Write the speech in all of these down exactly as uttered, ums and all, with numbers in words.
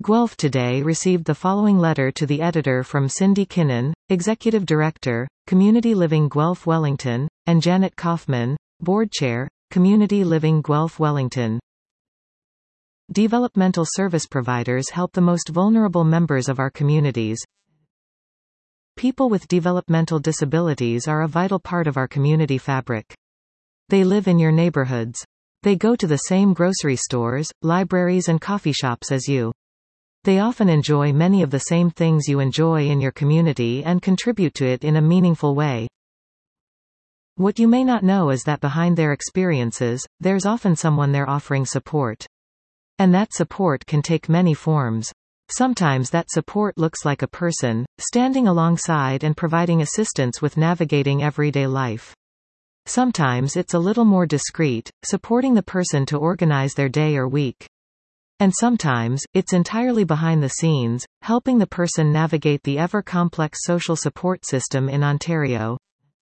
Guelph Today received the following letter to the editor from Cindy Kinnan, Executive Director, Community Living Guelph Wellington, and Janet Kaufman, Board Chair, Community Living Guelph Wellington. Developmental service providers help the most vulnerable members of our communities. People with developmental disabilities are a vital part of our community fabric. They live in your neighborhoods. They go to the same grocery stores, libraries and coffee shops as you. They often enjoy many of the same things you enjoy in your community and contribute to it in a meaningful way. What you may not know is that behind their experiences, there's often someone there offering support. And that support can take many forms. Sometimes that support looks like a person, standing alongside and providing assistance with navigating everyday life. Sometimes it's a little more discreet, supporting the person to organize their day or week. And sometimes, it's entirely behind the scenes, helping the person navigate the ever-complex social support system in Ontario.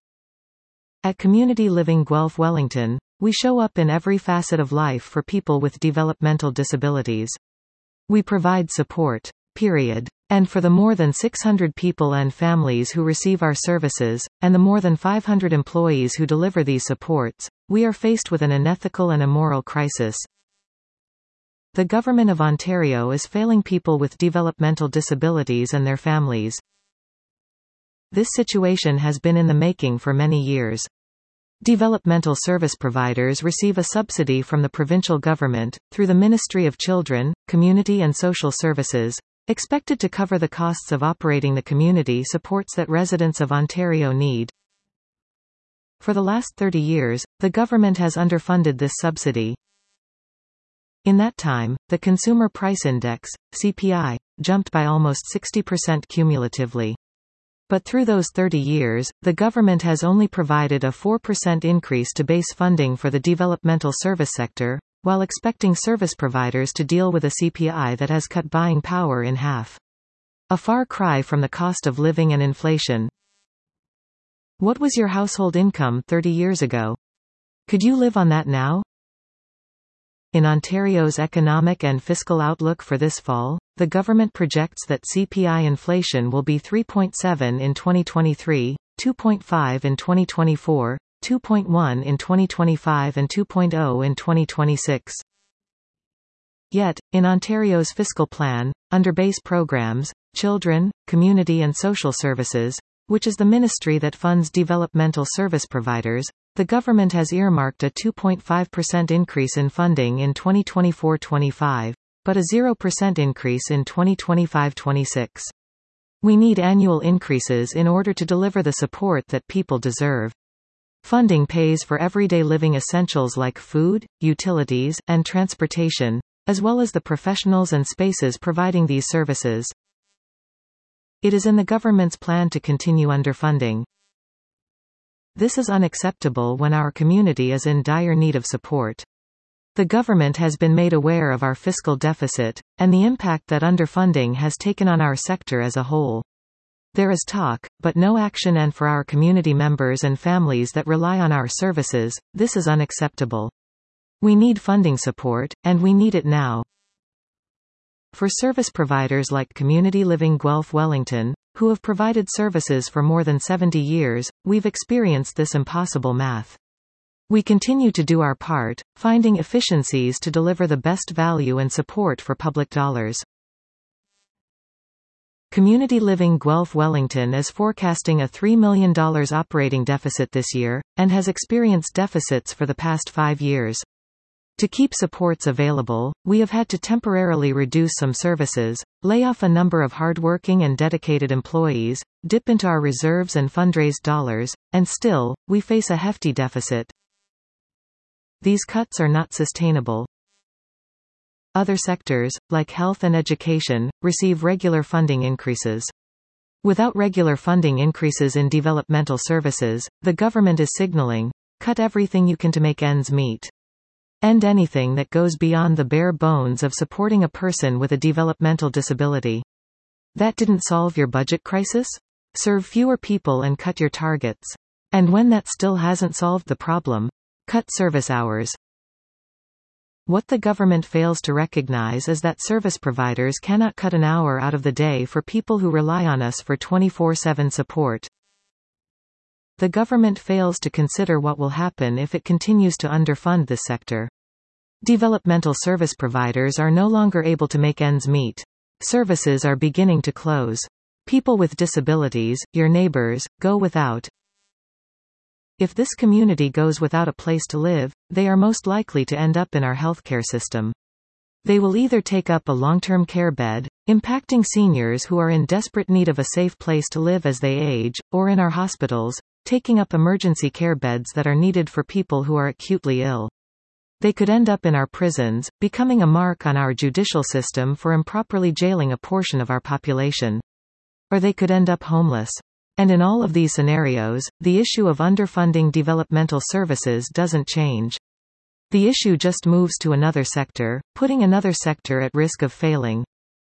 At Community Living Guelph Wellington, we show up in every facet of life for people with developmental disabilities. We provide support. Period. And for the more than six hundred people and families who receive our services, and the more than five hundred employees who deliver these supports, we are faced with an unethical and immoral crisis. The Government of Ontario is failing people with developmental disabilities and their families. This situation has been in the making for many years. Developmental service providers receive a subsidy from the provincial government, through the Ministry of Children, Community and Social Services, expected to cover the costs of operating the community supports that residents of Ontario need. For the last thirty years, the government has underfunded this subsidy. In that time, the Consumer Price Index, C P I, jumped by almost sixty percent cumulatively. But through those thirty years, the government has only provided a four percent increase to base funding for the developmental service sector, while expecting service providers to deal with a C P I that has cut buying power in half. A far cry from the cost of living and inflation. What was your household income thirty years ago? Could you live on that now? In Ontario's economic and fiscal outlook for this fall, the government projects that C P I inflation will be three point seven in twenty twenty-three, two point five in twenty twenty-four, two point one in twenty twenty-five and two point zero in twenty twenty-six. Yet, in Ontario's fiscal plan, under base programs, Children, Community and Social Services, which is the ministry that funds developmental service providers, the government has earmarked a two point five percent increase in funding in twenty twenty-four twenty-five, but a zero percent increase in twenty twenty-five twenty-six. We need annual increases in order to deliver the support that people deserve. Funding pays for everyday living essentials like food, utilities, and transportation, as well as the professionals and spaces providing these services. It is in the government's plan to continue underfunding. This is unacceptable when our community is in dire need of support. The government has been made aware of our fiscal deficit, and the impact that underfunding has taken on our sector as a whole. There is talk, but no action, and for our community members and families that rely on our services, this is unacceptable. We need funding support, and we need it now. For service providers like Community Living Guelph Wellington, who have provided services for more than seventy years, we've experienced this impossible math. We continue to do our part, finding efficiencies to deliver the best value and support for public dollars. Community Living Guelph Wellington is forecasting a three million dollars operating deficit this year, and has experienced deficits for the past five years. To keep supports available, we have had to temporarily reduce some services, lay off a number of hardworking and dedicated employees, dip into our reserves and fundraise dollars, and still, we face a hefty deficit. These cuts are not sustainable. Other sectors, like health and education, receive regular funding increases. Without regular funding increases in developmental services, the government is signaling, cut everything you can to make ends meet. End anything that goes beyond the bare bones of supporting a person with a developmental disability. That didn't solve your budget crisis? Serve fewer people and cut your targets. And when that still hasn't solved the problem, cut service hours. What the government fails to recognize is that service providers cannot cut an hour out of the day for people who rely on us for twenty-four seven support. The government fails to consider what will happen if it continues to underfund this sector. Developmental service providers are no longer able to make ends meet. Services are beginning to close. People with disabilities, your neighbors, go without. If this community goes without a place to live, they are most likely to end up in our healthcare system. They will either take up a long-term care bed, impacting seniors who are in desperate need of a safe place to live as they age, or in our hospitals, taking up emergency care beds that are needed for people who are acutely ill. They could end up in our prisons, becoming a mark on our judicial system for improperly jailing a portion of our population. Or they could end up homeless. And in all of these scenarios, the issue of underfunding developmental services doesn't change. The issue just moves to another sector, putting another sector at risk of failing.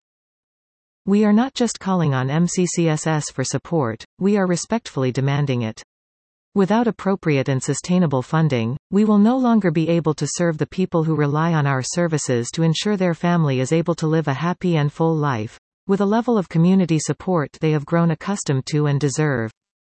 We are not just calling on M C C S S for support, we are respectfully demanding it. Without appropriate and sustainable funding, we will no longer be able to serve the people who rely on our services to ensure their family is able to live a happy and full life, with a level of community support they have grown accustomed to and deserve.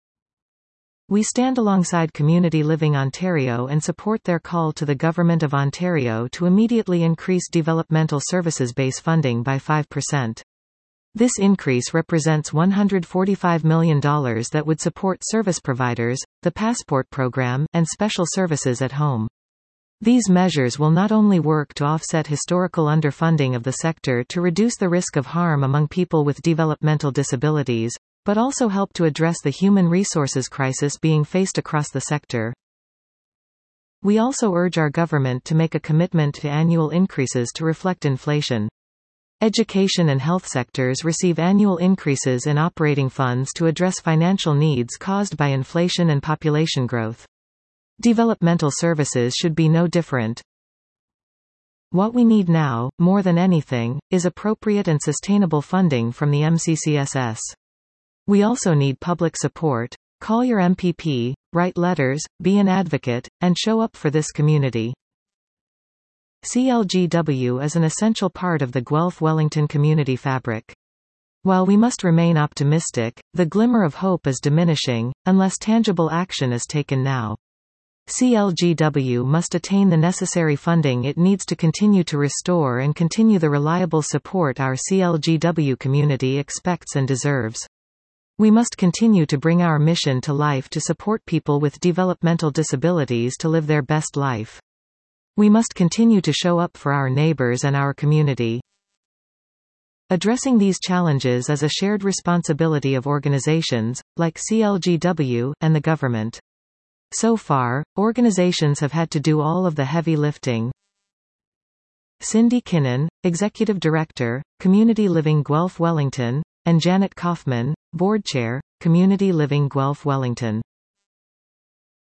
We stand alongside Community Living Ontario and support their call to the Government of Ontario to immediately increase developmental services base funding by five percent. This increase represents one hundred forty-five million dollars that would support service providers, the Passport program, and special services at home. These measures will not only work to offset historical underfunding of the sector to reduce the risk of harm among people with developmental disabilities, but also help to address the human resources crisis being faced across the sector. We also urge our government to make a commitment to annual increases to reflect inflation. Education and health sectors receive annual increases in operating funds to address financial needs caused by inflation and population growth. Developmental services should be no different. What we need now, more than anything, is appropriate and sustainable funding from the M C C S S. We also need public support. Call your M P P, write letters, be an advocate, and show up for this community. C L G W is an essential part of the Guelph-Wellington community fabric. While we must remain optimistic, the glimmer of hope is diminishing, unless tangible action is taken now. C L G W must attain the necessary funding it needs to continue to restore and continue the reliable support our C L G W community expects and deserves. We must continue to bring our mission to life to support people with developmental disabilities to live their best life. We must continue to show up for our neighbors and our community. Addressing these challenges is a shared responsibility of organizations, like C L G W, and the government. So far, organizations have had to do all of the heavy lifting. Cindy Kinnan, Executive Director, Community Living Guelph-Wellington, and Janet Kaufman, Board Chair, Community Living Guelph-Wellington.